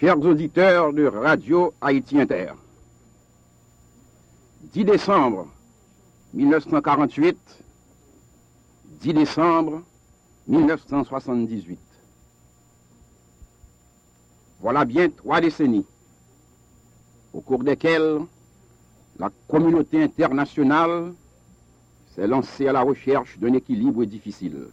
Chers auditeurs de Radio Haïti Inter, 10 décembre 1948, 10 décembre 1978. Voilà bien 3 décennies au cours desquelles la communauté internationale s'est lancée à la recherche d'un équilibre difficile.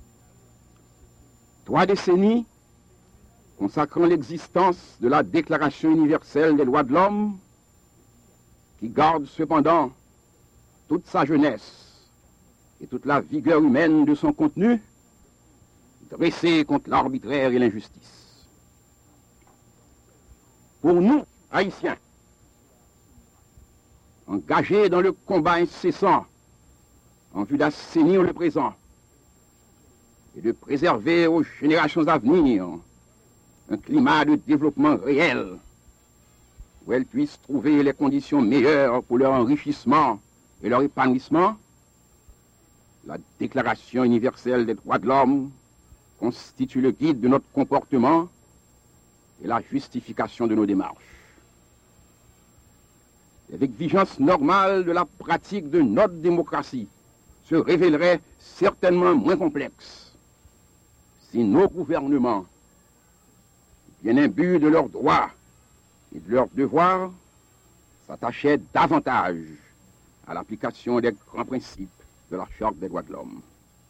3 décennies consacrant l'existence de la Déclaration universelle des droits de l'homme, qui garde cependant toute sa jeunesse et toute la vigueur humaine de son contenu, dressée contre l'arbitraire et l'injustice. Pour nous, Haïtiens, engagés dans le combat incessant en vue d'assainir le présent et de préserver aux générations à venir un climat de développement réel où elles puissent trouver les conditions meilleures pour leur enrichissement et leur épanouissement, la Déclaration universelle des droits de l'homme constitue le guide de notre comportement et la justification de nos démarches. Les exigences normales de la pratique de notre démocratie se révéleraient certainement moins complexes si nos gouvernements, bien imbus de leurs droits et de leurs devoirs, s'attachaient davantage à l'application des grands principes de la Charte des droits de l'homme.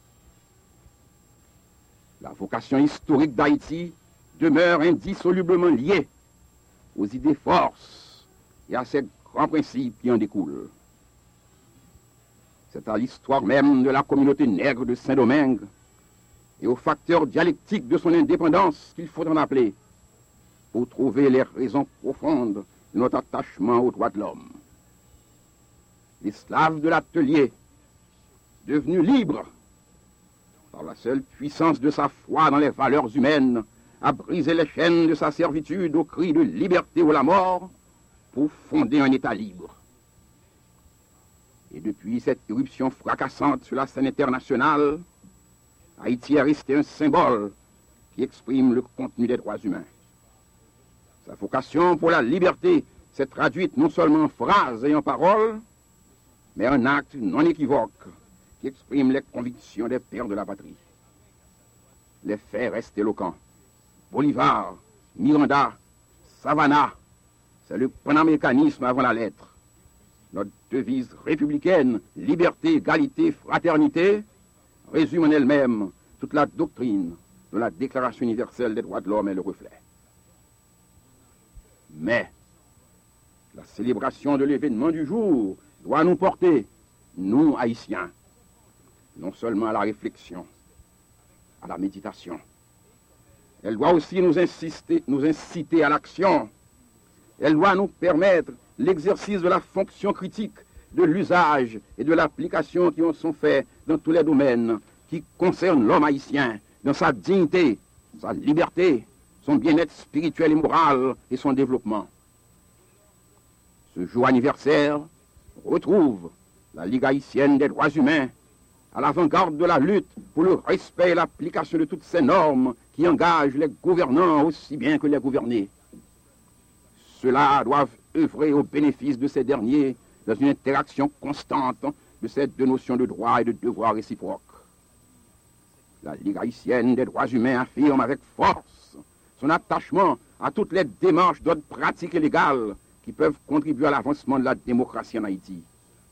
La vocation historique d'Haïti demeure indissolublement liée aux idées forces et à ces grands principes qui en découlent. C'est à l'histoire même de la communauté nègre de Saint-Domingue et aux facteurs dialectiques de son indépendance qu'il faut en appeler pour trouver les raisons profondes de notre attachement aux droits de l'homme. L'esclave de l'atelier, devenu libre par la seule puissance de sa foi dans les valeurs humaines, a brisé les chaînes de sa servitude au cri de liberté ou la mort pour fonder un État libre. Et depuis cette irruption fracassante sur la scène internationale, Haïti est resté un symbole qui exprime le contenu des droits humains. Sa vocation pour la liberté s'est traduite non seulement en phrases et en paroles, mais en actes non équivoques qui expriment les convictions des pères de la patrie. Les faits restent éloquents. Bolivar, Miranda, Savannah, c'est le panaméricanisme avant la lettre. Notre devise républicaine, liberté, égalité, fraternité, résume en elle-même toute la doctrine de la Déclaration universelle des droits de l'homme et le reflet. Mais la célébration de l'événement du jour doit nous porter, nous Haïtiens, non seulement à la réflexion, à la méditation. Elle doit aussi nous inciter à l'action. Elle doit nous permettre l'exercice de la fonction critique, de l'usage et de l'application qui en sont faits dans tous les domaines qui concernent l'homme haïtien, dans sa dignité, sa liberté, son bien-être spirituel et moral et son développement. Ce jour anniversaire retrouve la Ligue haïtienne des droits humains à l'avant-garde de la lutte pour le respect et l'application de toutes ces normes qui engagent les gouvernants aussi bien que les gouvernés. Ceux-là doivent œuvrer au bénéfice de ces derniers dans une interaction constante de ces deux notions de droit et de devoir réciproques. La Ligue haïtienne des droits humains affirme avec force son attachement à toutes les démarches d'ordre pratique et légal qui peuvent contribuer à l'avancement de la démocratie en Haïti.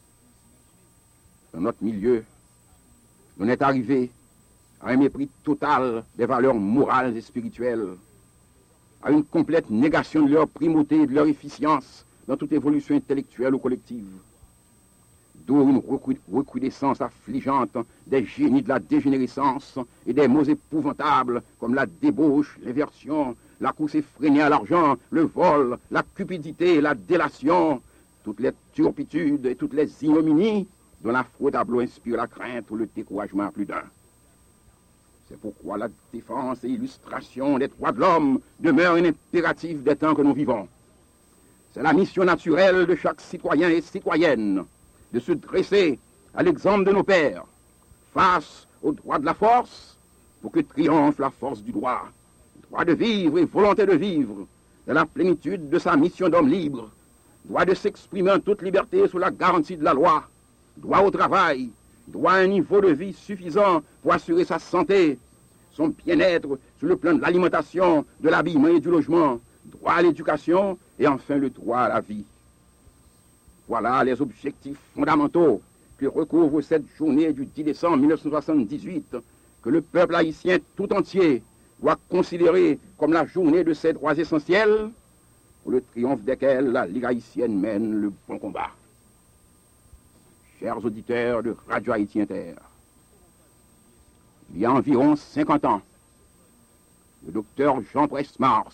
Dans notre milieu, on est arrivé à un mépris total des valeurs morales et spirituelles, à une complète négation de leur primauté et de leur efficience dans toute évolution intellectuelle ou collective. D'où une recrudescence affligeante des génies de la dégénérescence et des maux épouvantables comme la débauche, l'inversion, la course effrénée à l'argent, le vol, la cupidité, la délation, toutes les turpitudes et toutes les ignominies dont l'affreux tableau inspire la crainte ou le découragement à plus d'un. C'est pourquoi la défense et l'illustration des droits de l'homme demeure un impératif des temps que nous vivons. C'est la mission naturelle de chaque citoyen et citoyenne de se dresser à l'exemple de nos pères, face au droit de la force, pour que triomphe la force du droit. Droit de vivre et volonté de vivre, de la plénitude de sa mission d'homme libre, droit de s'exprimer en toute liberté sous la garantie de la loi, droit au travail, droit à un niveau de vie suffisant pour assurer sa santé, son bien-être sur le plan de l'alimentation, de l'habillement et du logement, droit à l'éducation et enfin le droit à la vie. Voilà les objectifs fondamentaux que recouvre cette journée du 10 décembre 1978 que le peuple haïtien tout entier doit considérer comme la journée de ses droits essentiels pour le triomphe desquels la Ligue haïtienne mène le bon combat. Chers auditeurs de Radio Haïti Inter, il y a environ 50 ans, le docteur Jean Presmars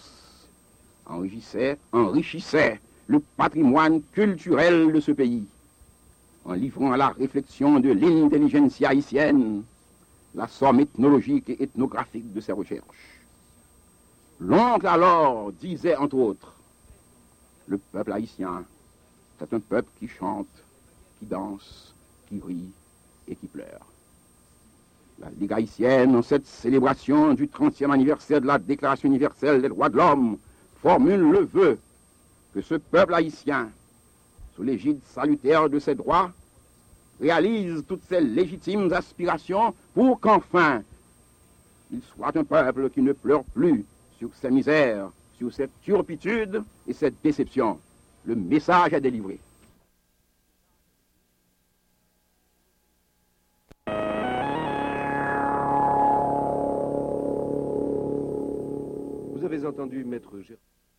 enrichissait le patrimoine culturel de ce pays en livrant à la réflexion de l'intelligentsia haïtienne la somme ethnologique et ethnographique de ses recherches. L'oncle alors disait entre autres, le peuple haïtien, c'est un peuple qui chante, qui danse, qui rit et qui pleure. La Ligue haïtienne, en cette célébration du 30e anniversaire de la Déclaration universelle des droits de l'homme, formule le vœu que ce peuple haïtien, sous l'égide salutaire de ses droits, réalise toutes ses légitimes aspirations pour qu'enfin il soit un peuple qui ne pleure plus sur ses misères, sur ses turpitudes et ses déceptions. Le message est délivré. Vous avez entendu Maître Gérard.